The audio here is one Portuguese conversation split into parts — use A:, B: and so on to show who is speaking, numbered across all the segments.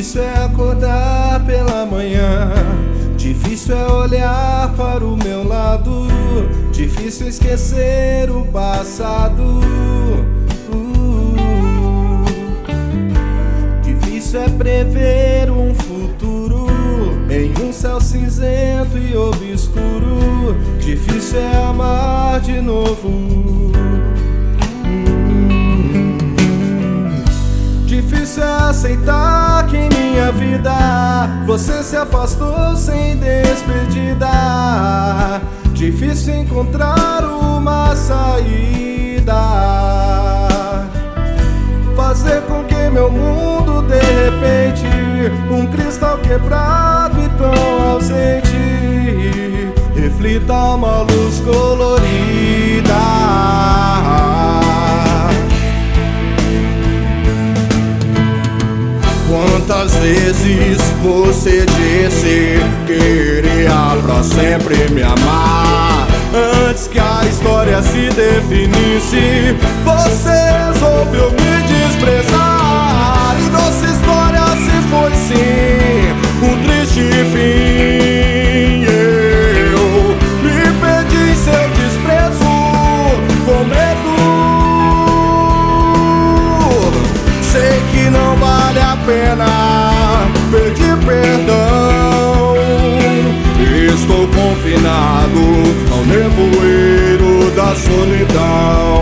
A: Difícil é acordar pela manhã, difícil é olhar para o meu lado, difícil esquecer o passado. Difícil é prever um futuro em um céu cinzento e obscuro. Difícil é amar de novo. Difícil é aceitar que em minha vida você se afastou sem despedida. Difícil encontrar uma saída, fazer com que meu mundo de repente, um cristal quebrado e tão ausente, reflita uma luz colorida. Quantas vezes você disse que iria pra sempre me amar? Antes que a história se definisse, você resolveu me desprezar. E nossa história se foi sim um triste fim. Eu me perdi em seu desprezo, com medo. Sei que não vale a pena pedir perdão. Estou confinado ao nevoeiro da solidão.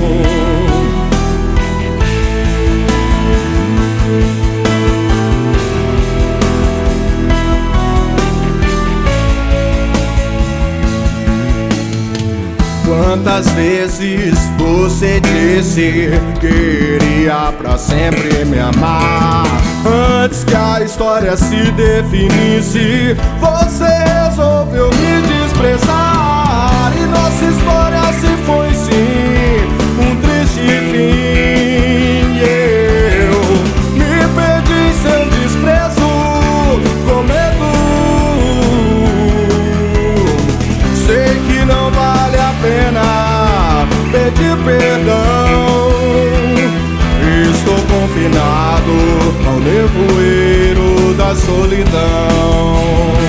A: Quantas vezes você disse que iria pra sempre me amar? Antes que a história se definisse, você resolveu me desprezar. E nossa história se foi sim um triste fim. Eu me perdi em seu desprezo, com medo. Sei que não vale a pena pedir perdão. Estou confinado ao nevoeiro da solidão.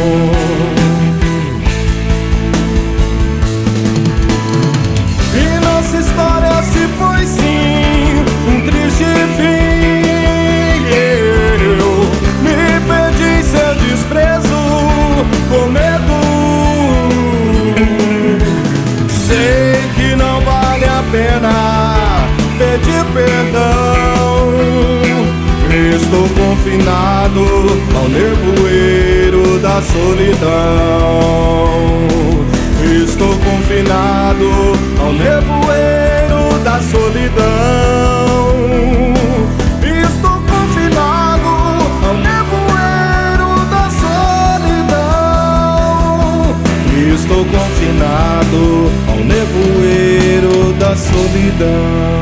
A: E nossa história se foi sim um triste fim. Eu me perdi em seu desprezo, com medo. Sei que não vale a pena pedir perdão. Estou confinado ao nevoeiro da solidão. Estou confinado ao nevoeiro da solidão. Estou confinado ao nevoeiro da solidão. Estou confinado ao nevoeiro da solidão.